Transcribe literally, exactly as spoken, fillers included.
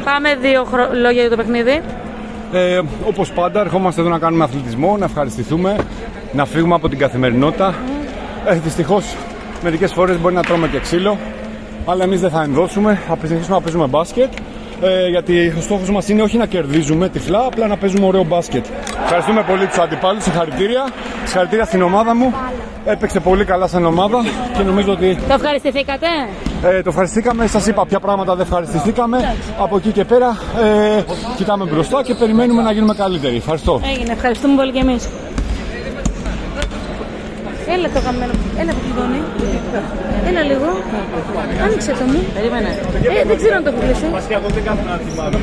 Πάμε δύο χρο... λόγια για το παιχνίδι. Ε, όπως πάντα, ερχόμαστε εδώ να κάνουμε αθλητισμό, να ευχαριστηθούμε, να φύγουμε από την καθημερινότητα. Ε, δυστυχώς, μερικές φορές μπορεί να τρώμε και ξύλο, αλλά εμείς δεν θα ενδώσουμε, θα συνεχίσουμε να παίζουμε μπάσκετ. Ε, γιατί ο στόχος μας είναι όχι να κερδίζουμε τυφλά, απλά να παίζουμε ωραίο μπάσκετ. Ευχαριστούμε πολύ τους αντιπάλους, συγχαρητήρια. Συγχαρητήρια στην ομάδα μου. Έπαιξε πολύ καλά σαν ομάδα και νομίζω ότι. Το ευχαριστηθήκατε? Ε, το ευχαριστήκαμε, σας είπα ποια πράγματα δεν ευχαριστηθήκαμε. Από εκεί και πέρα ε, κοιτάμε μπροστά και περιμένουμε να γίνουμε καλύτεροι. Ευχαριστώ. Έγινε, ευχαριστούμε πολύ και εμείς. Έλα το γαμμένο. Έλα το κλειδώνει. Έλα λίγο. Άνοιξε το μου. Περίμενε. Ε, δεν ξέρω αν το έχω κλείσει.